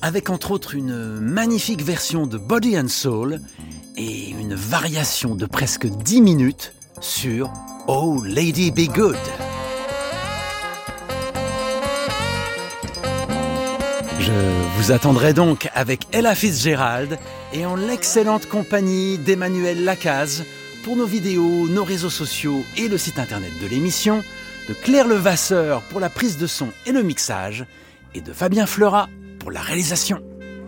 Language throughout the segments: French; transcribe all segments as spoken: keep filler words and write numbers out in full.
avec entre autres une magnifique version de Body and Soul et une variation de presque dix minutes sur Oh Lady Be Good. Je vous attendrai donc avec Ella Fitzgerald et en l'excellente compagnie d'Emmanuel Lacaze pour nos vidéos, nos réseaux sociaux et le site internet de l'émission, de Claire Levasseur pour la prise de son et le mixage et de Fabien Fleurat pour la réalisation.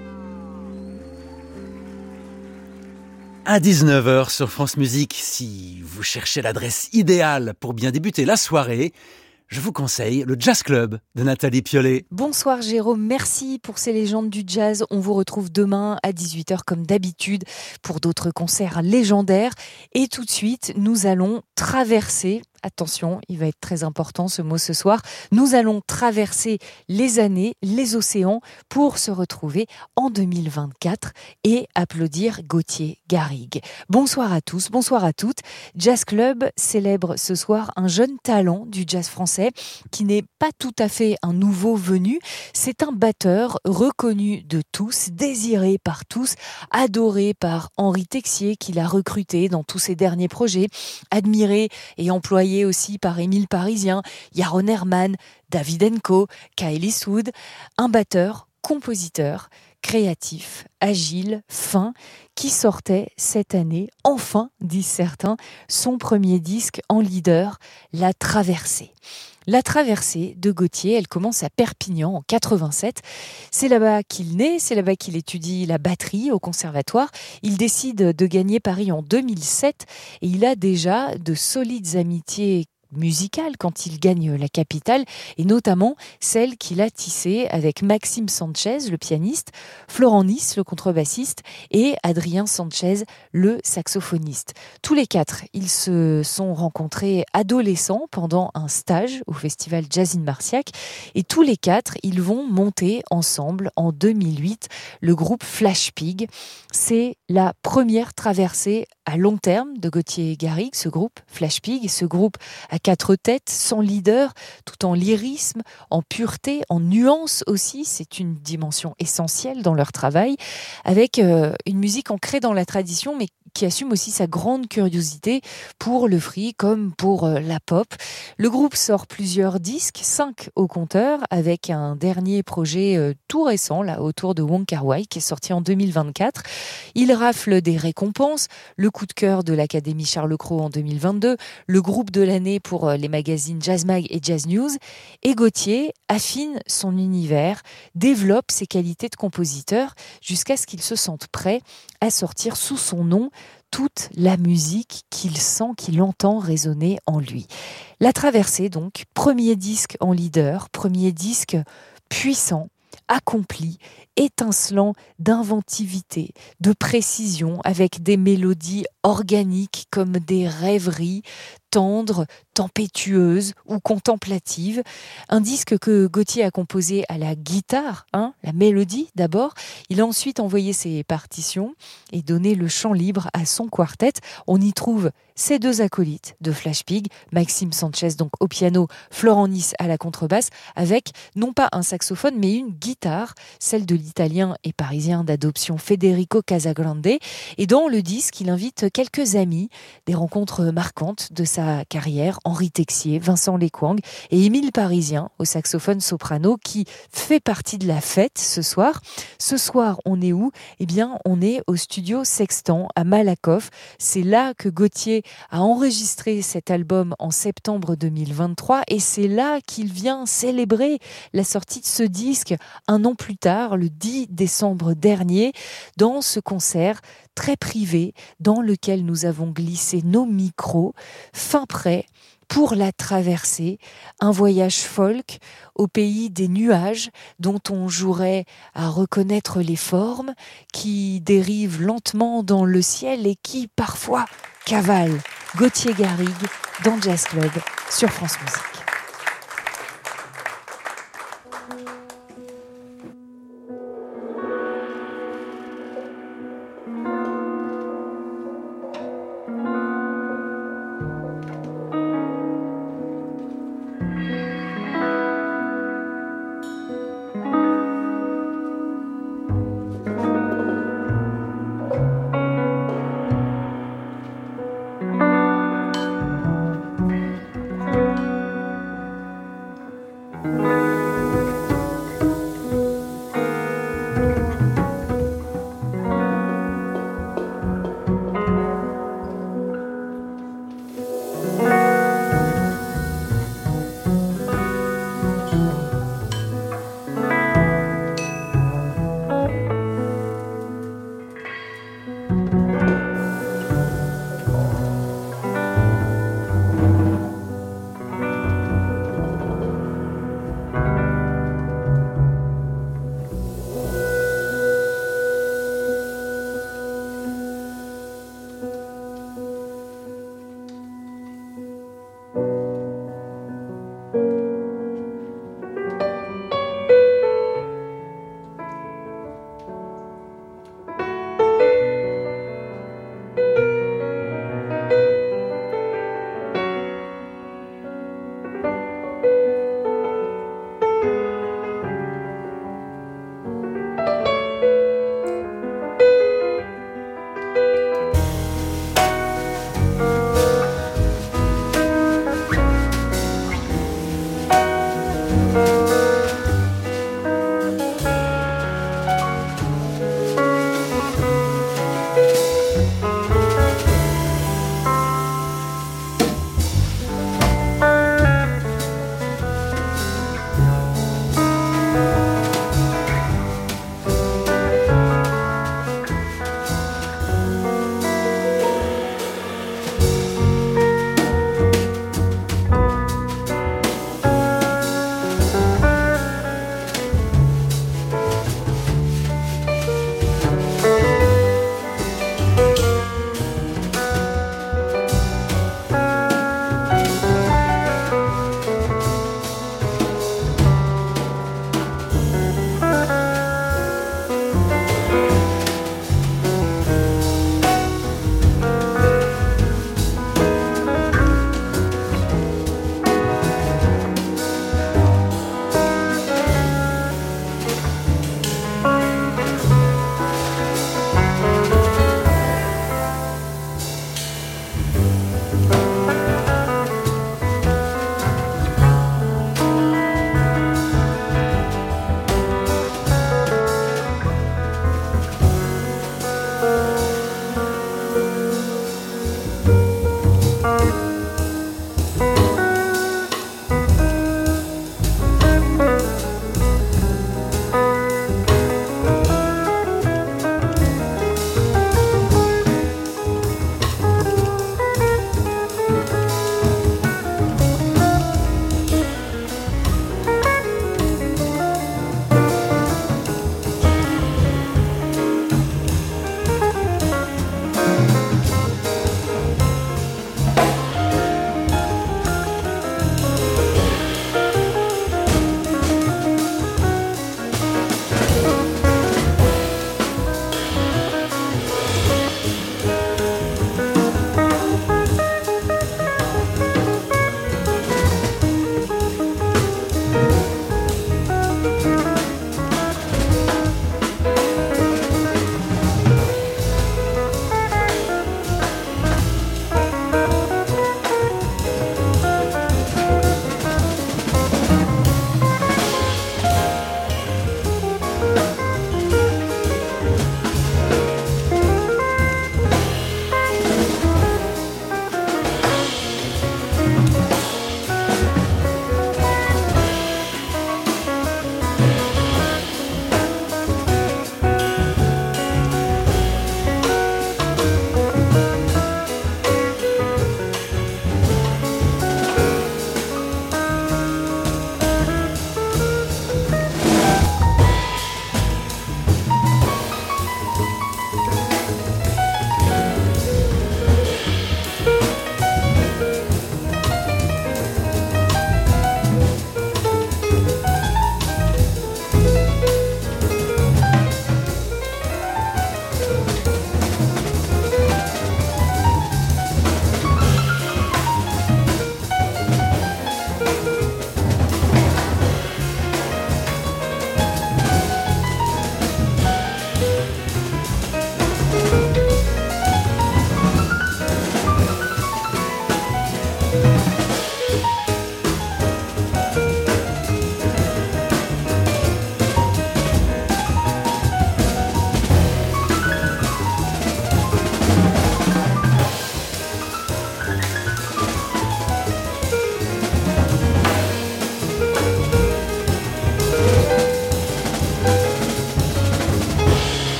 À dix-neuf heures sur France Musique, si vous cherchez l'adresse idéale pour bien débuter la soirée, je vous conseille le Jazz Club de Nathalie Piollet. Bonsoir Jérôme, merci pour ces légendes du jazz. On vous retrouve demain à dix-huit heures comme d'habitude pour d'autres concerts légendaires. Et tout de suite, nous allons traverser, attention, il va être très important ce mot ce soir, nous allons traverser les années, les océans pour se retrouver en deux mille vingt-quatre et applaudir Gauthier Garrigues. Bonsoir à tous, bonsoir à toutes. Jazz Club célèbre ce soir un jeune talent du jazz français qui n'est pas tout à fait un nouveau venu. C'est un batteur reconnu de tous, désiré par tous, adoré par Henri Texier qui l'a recruté dans tous ses derniers projets, admiré et employé aussi par Émile Parisien, Yaron Herman, David Enco, Kyle Eastwood, un batteur, compositeur, créatif, agile, fin, qui sortait cette année, enfin, disent certains, son premier disque en leader, La Traversée. La Traversée de Gauthier, elle commence à Perpignan en quatre-vingt-sept. C'est là-bas qu'il naît, c'est là-bas qu'il étudie la batterie au conservatoire. Il décide de gagner Paris en deux mille sept et il a déjà de solides amitiés musicale quand il gagne la capitale et notamment celle qu'il a tissée avec Maxime Sanchez, le pianiste, Florent Nice, le contrebassiste et Adrien Sanchez, le saxophoniste. Tous les quatre, ils se sont rencontrés adolescents pendant un stage au festival Jazz in Marciac et tous les quatre, ils vont monter ensemble en deux mille huit le groupe Flash Pig. C'est la première traversée à long terme de Gauthier Garrigues, ce groupe Flash Pig, ce groupe à quatre têtes, sans leader, tout en lyrisme, en pureté, en nuance aussi, c'est une dimension essentielle dans leur travail, avec euh, une musique ancrée dans la tradition, mais qui assume aussi sa grande curiosité pour le free comme pour euh, la pop. Le groupe sort plusieurs disques, cinq au compteur, avec un dernier projet euh, tout récent, là, autour de Wong Kar-wai, qui est sorti en deux mille vingt-quatre. Il rafle des récompenses, le coup de cœur de l'Académie Charles Cros en deux mille vingt-deux, le groupe de l'année pour les magazines Jazz Mag et Jazz News, et Gauthier affine son univers, développe ses qualités de compositeur jusqu'à ce qu'il se sente prêt à sortir sous son nom toute la musique qu'il sent, qu'il entend résonner en lui. La Traversée donc, premier disque en leader, premier disque puissant, accompli, étincelant d'inventivité, de précision, avec des mélodies organiques comme des rêveries, tendres, tempétueuses ou contemplatives. Un disque que Gauthier a composé à la guitare, hein, la mélodie d'abord. Il a ensuite envoyé ses partitions et donné le champ libre à son quartet. On y trouve ses deux acolytes de Flash Pig, Maxime Sanchez donc au piano, Florent Nice à la contrebasse, avec non pas un saxophone mais une guitare, celle de l'italien et parisien d'adoption Federico Casagrande. Et dans le disque, il invite quelques amis, des rencontres marquantes de sa carrière, Henri Texier, Vincent Lequang et Émile Parisien au saxophone soprano qui fait partie de la fête ce soir. Ce soir, on est où ? Eh bien, on est au studio Sextant à Malakoff. C'est là que Gauthier a enregistré cet album en septembre deux mille vingt-trois et c'est là qu'il vient célébrer la sortie de ce disque un an plus tard, le dix décembre dernier, dans ce concert très privé dans lequel nous avons glissé nos micros, fin prêt pour La Traversée, un voyage folk au pays des nuages dont on jouerait à reconnaître les formes, qui dérivent lentement dans le ciel et qui parfois cavalent Gauthier Garrigues dans Jazz Club sur France Musique.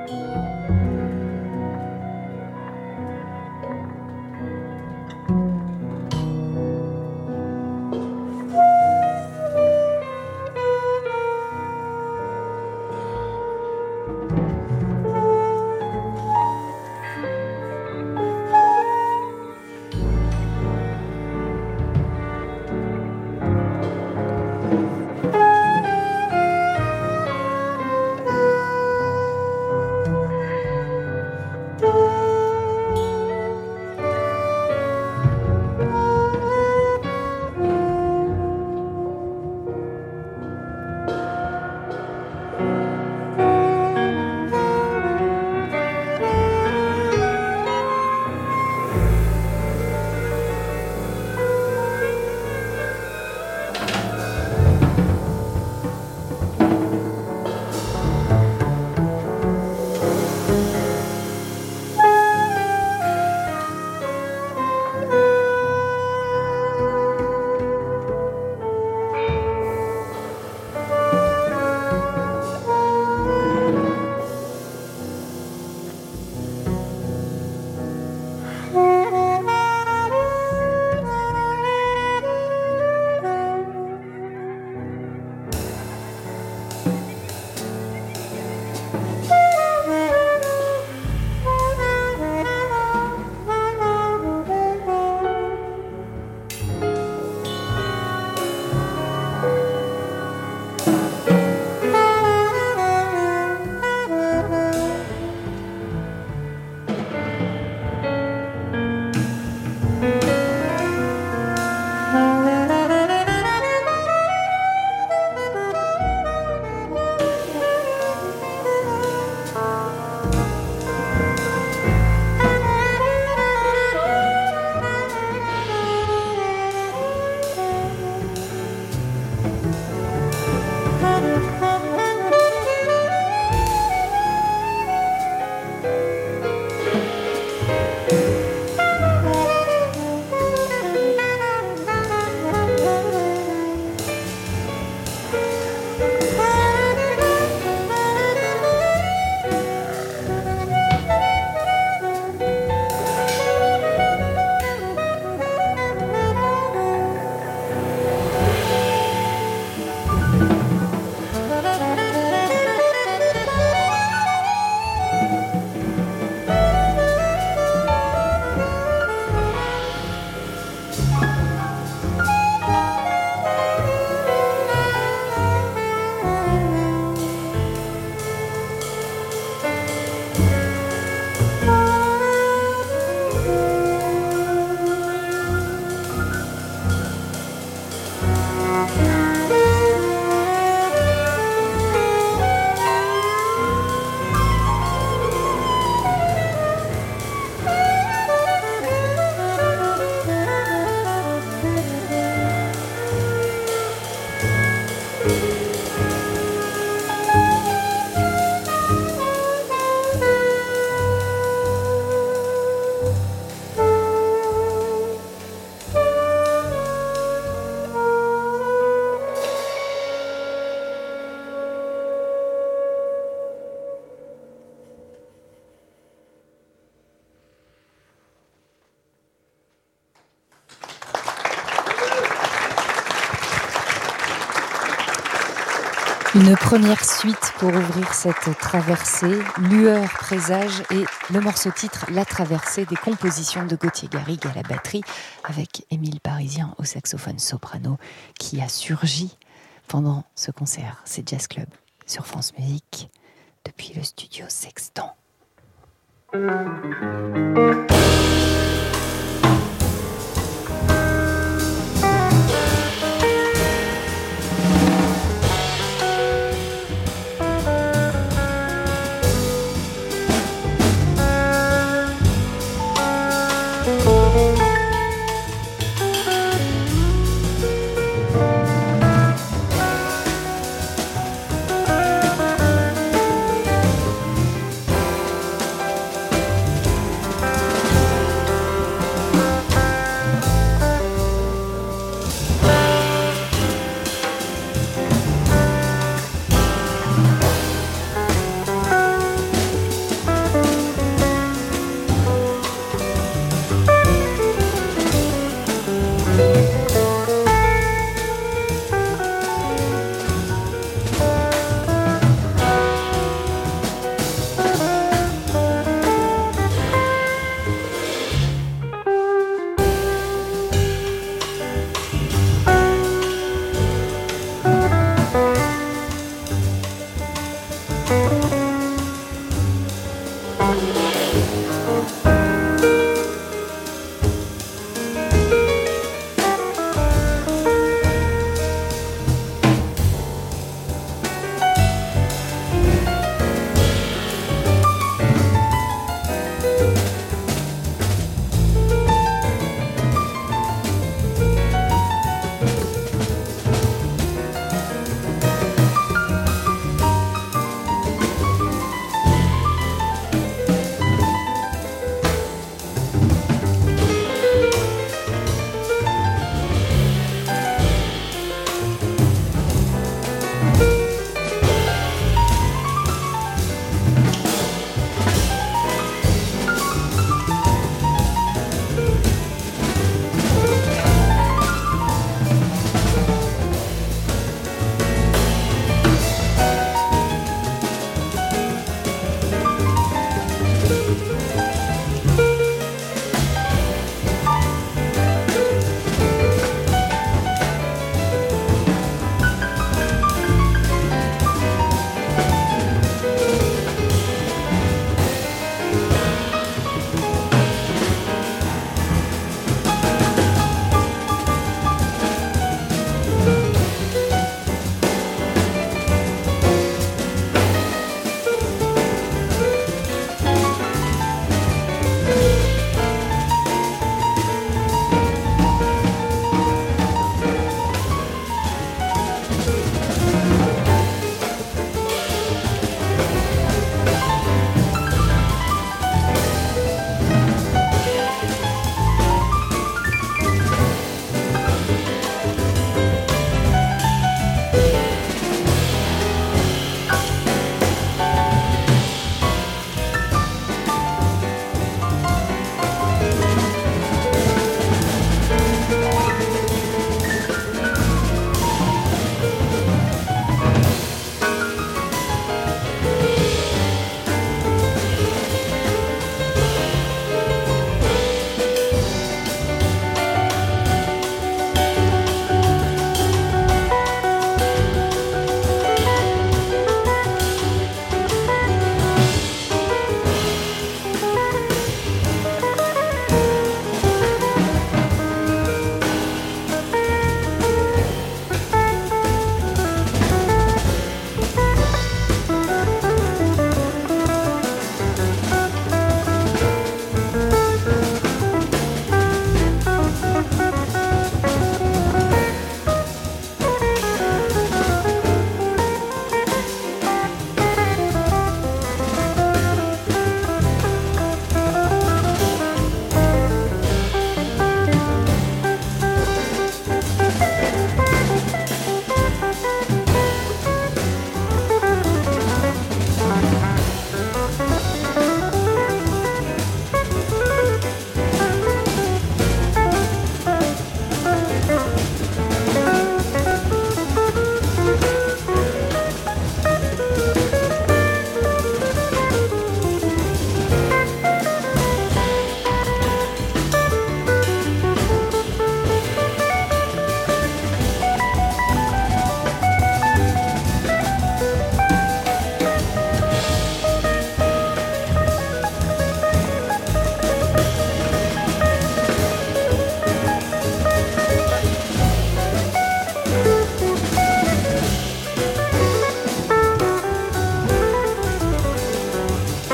Une première suite pour ouvrir cette traversée, Lueur, Présage et le morceau titre La Traversée, des compositions de Gauthier Garrigue à la batterie avec Émile Parisien au saxophone soprano qui a surgi pendant ce concert. C'est Jazz Club sur France Musique depuis le studio Sextant.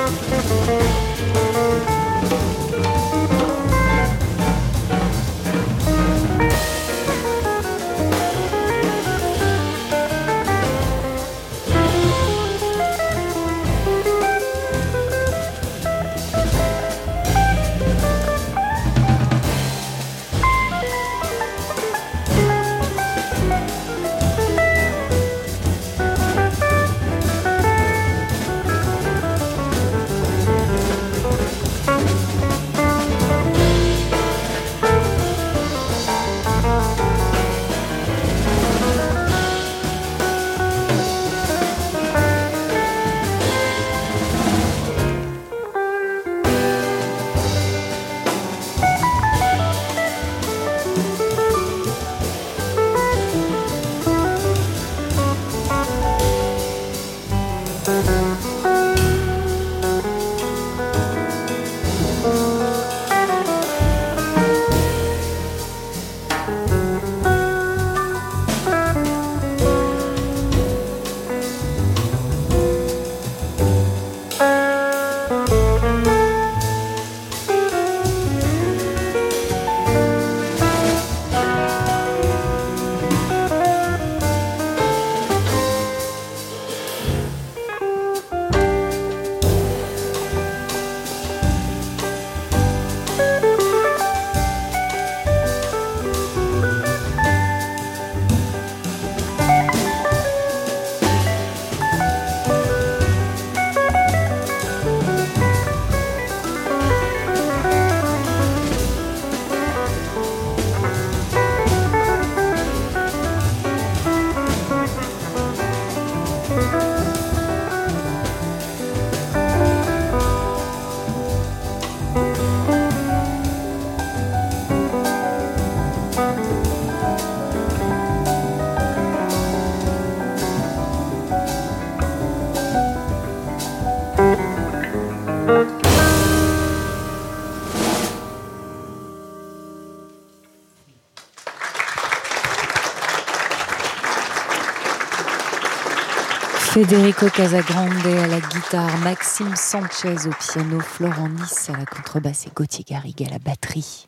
Federico Casagrande à la guitare, Maxime Sanchez au piano, Florent Nice à la contrebasse et Gauthier Garrigue à la batterie.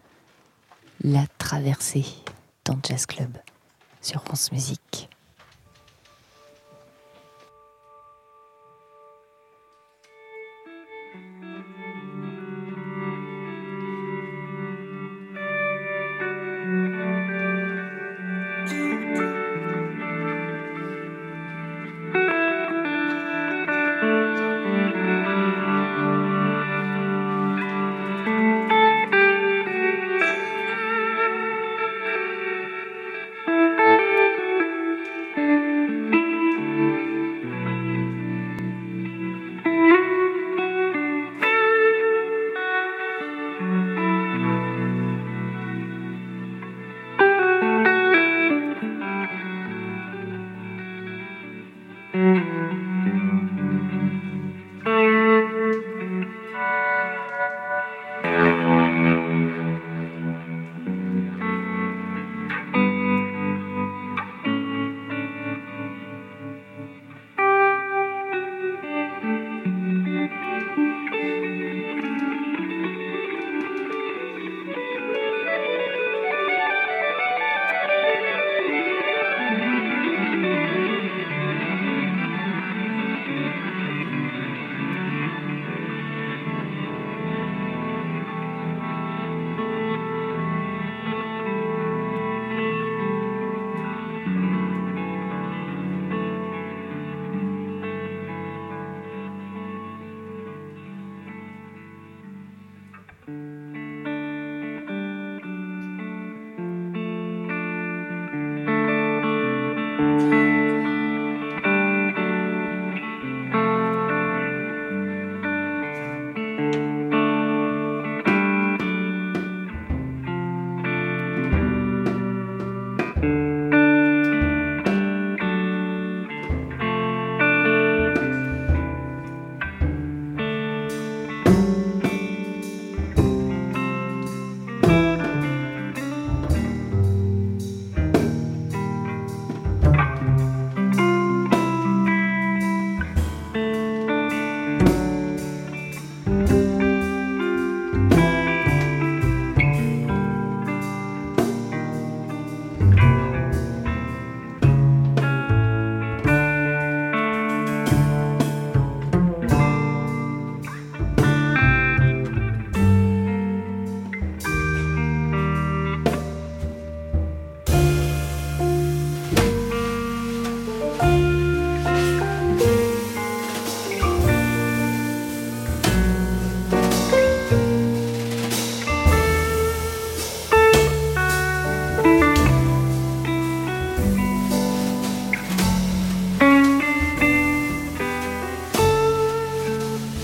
La traversée dans Jazz Club sur France Musique.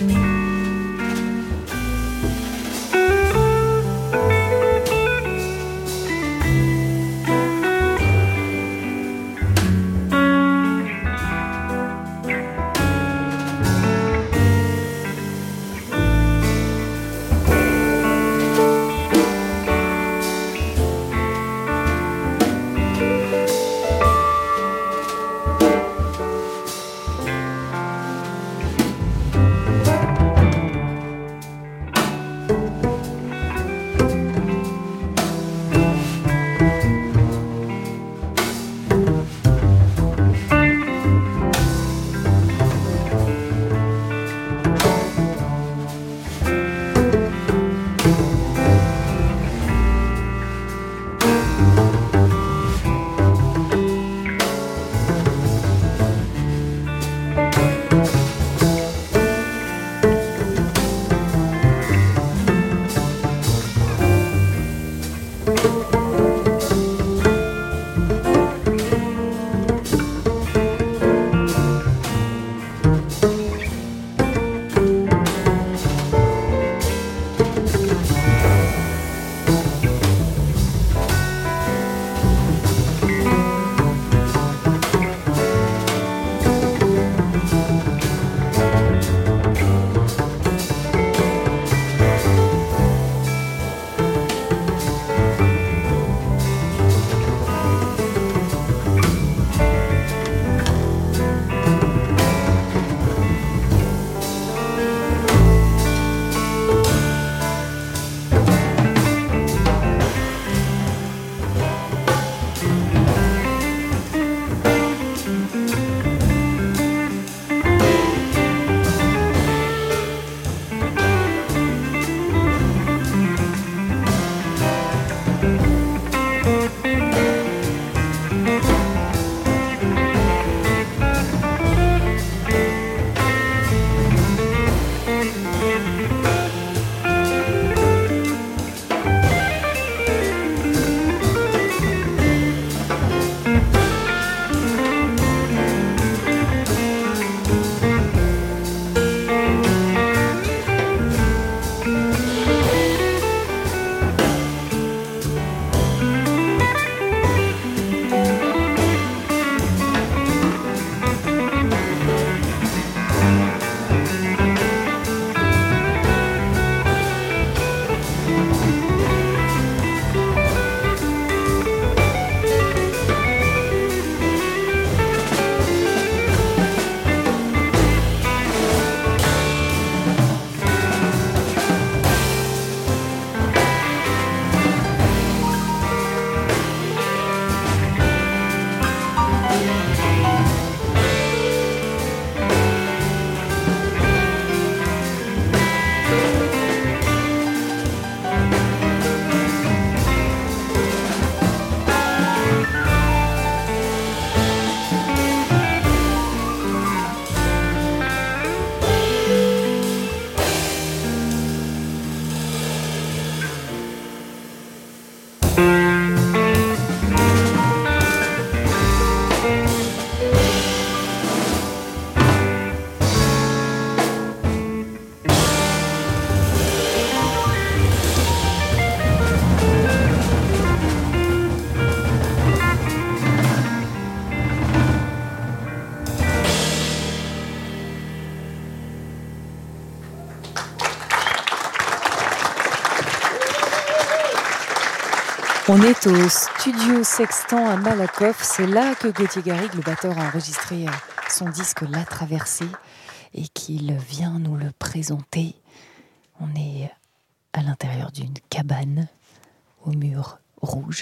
On est au studio Sextant à Malakoff. C'est là que Gauthier Garrigue, le batteur, a enregistré son disque La Traversée et qu'il vient nous le présenter. On est à l'intérieur d'une cabane aux murs rouges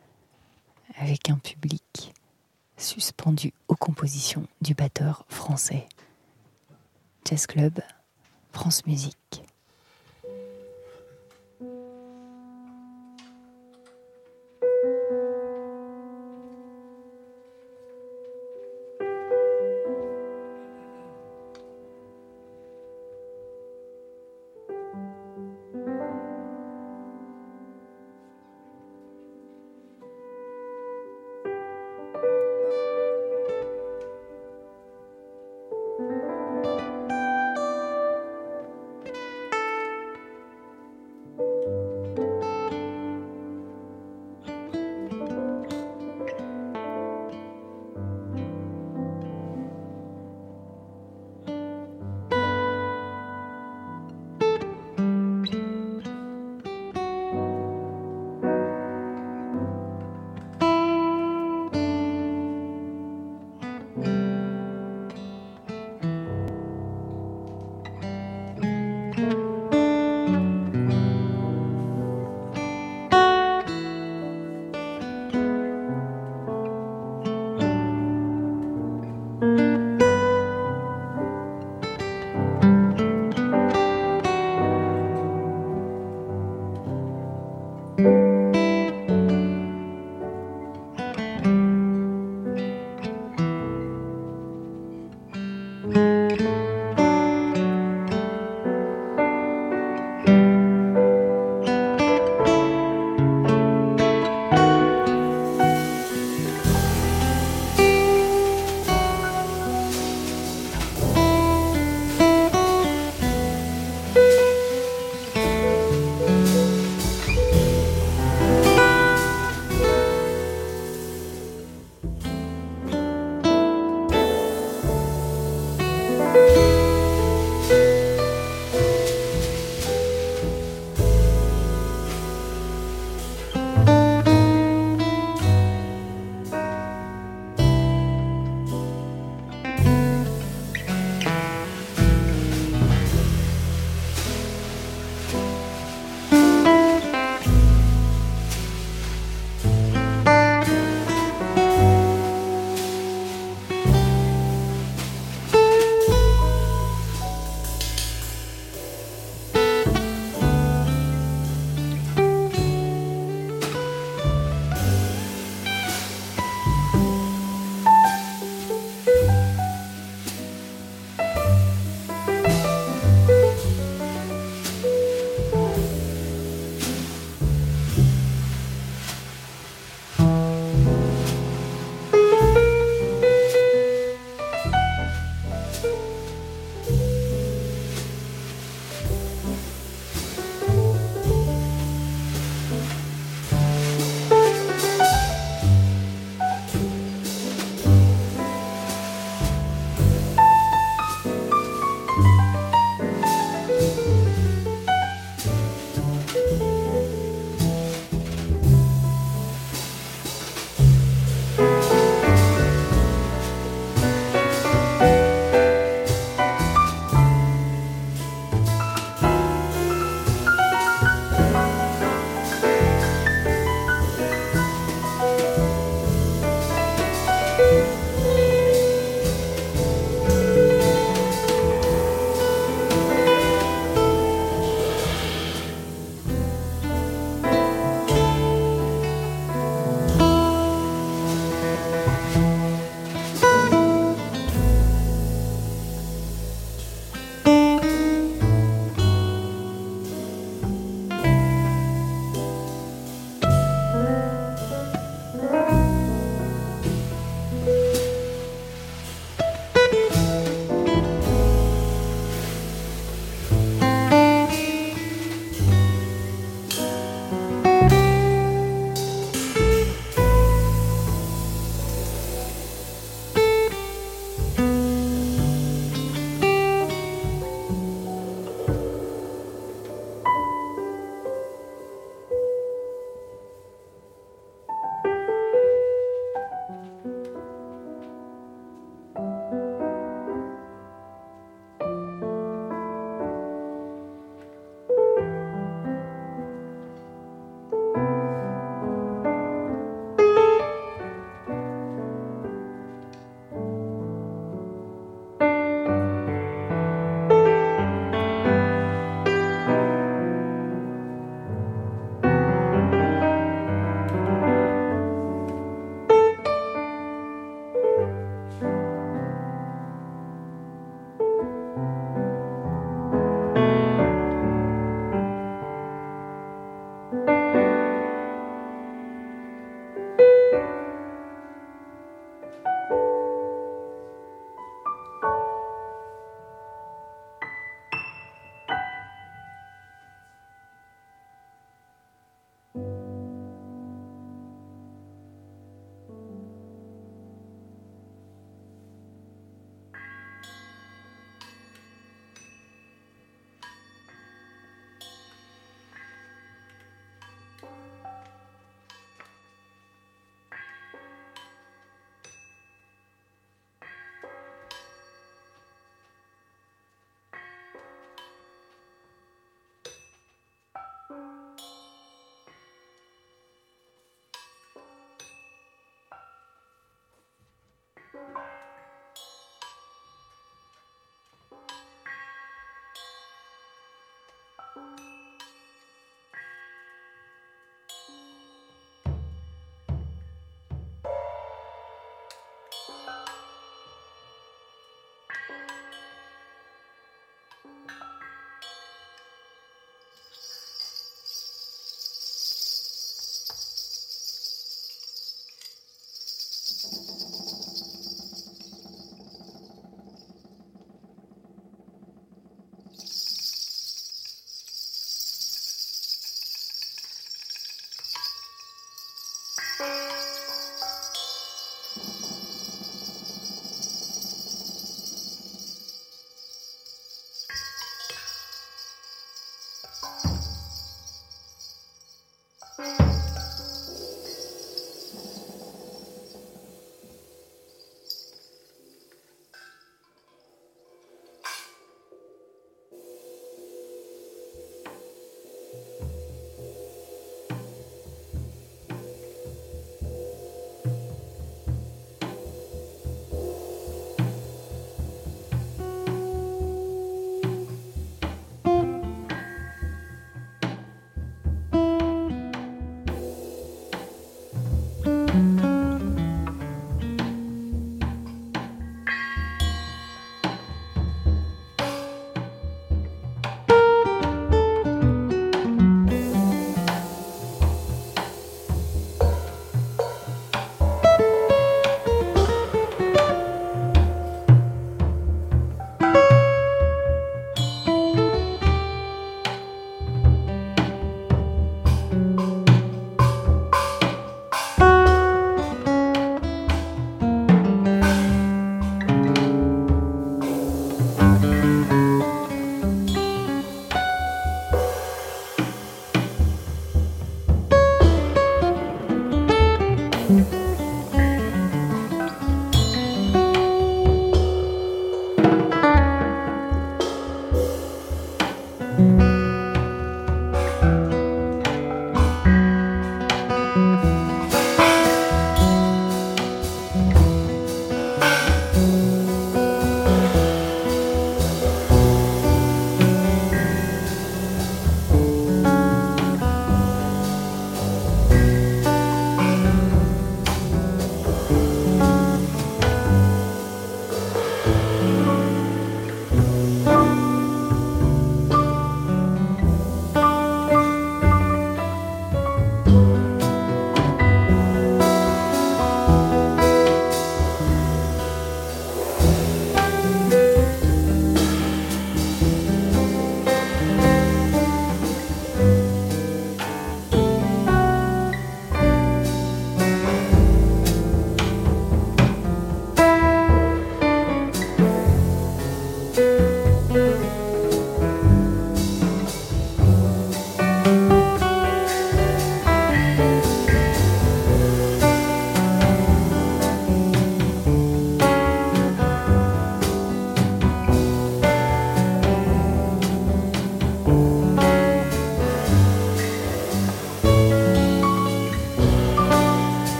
avec un public suspendu aux compositions du batteur français. Jazz Club, France Musique.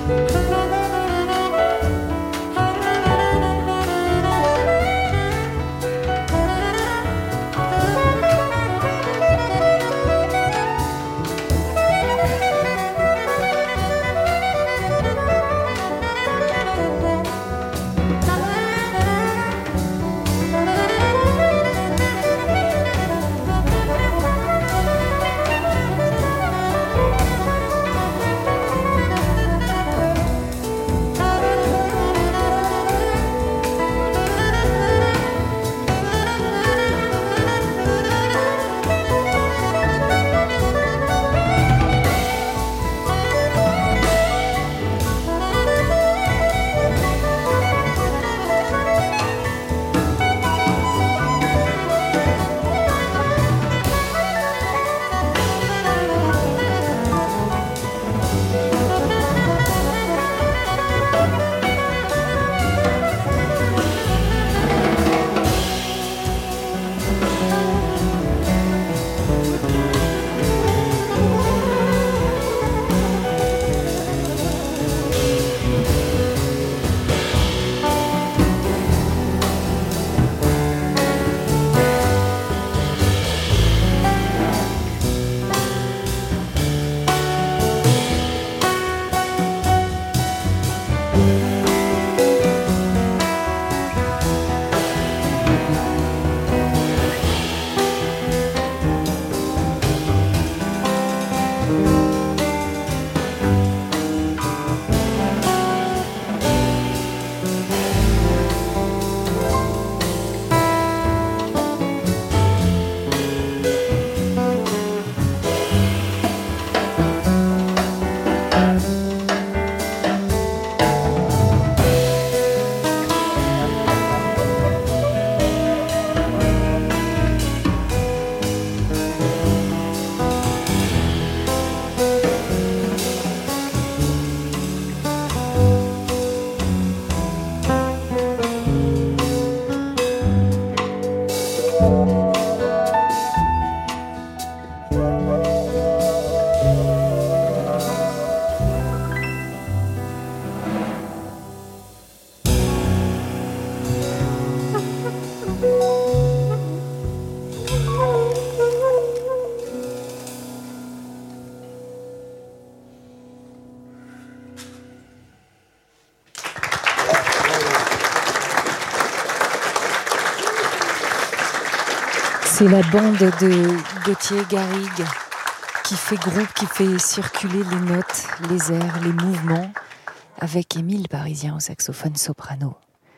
C'est la bande de Gauthier Garrigue qui fait groupe, qui fait circuler les notes, les airs, les mouvements, avec Émile Parisien au saxophone soprano,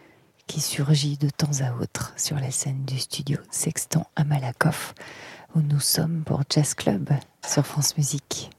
qui surgit de temps à autre sur la scène du studio Sextant à Malakoff, où nous sommes pour Jazz Club sur France Musique.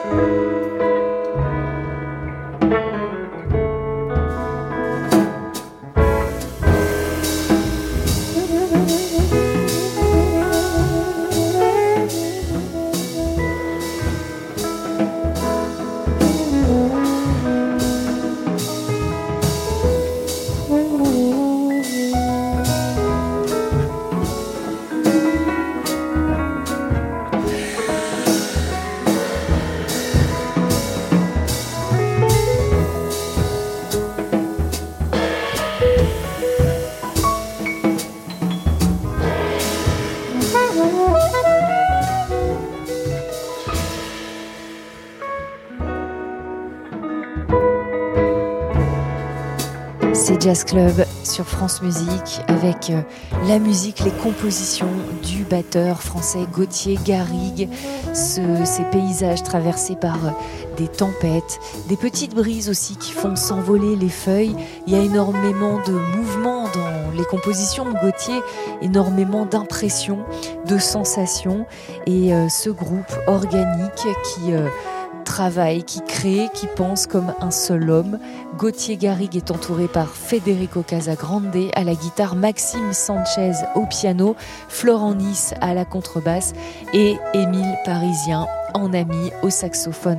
C'est Jazz Club sur France Musique avec la musique, les compositions du batteur français Gauthier Garrigue, ce, ces paysages traversés par des tempêtes, des petites brises aussi qui font s'envoler les feuilles. Il y a énormément de mouvements dans les compositions de Gauthier, énormément d'impressions, de sensations et euh, ce groupe organique qui... Euh, travaille, qui crée, qui pense comme un seul homme. Gauthier Garrigue est entouré par Federico Casagrande à la guitare, Maxime Sanchez au piano, Florent Nice à la contrebasse et Émile Parisien en ami au saxophone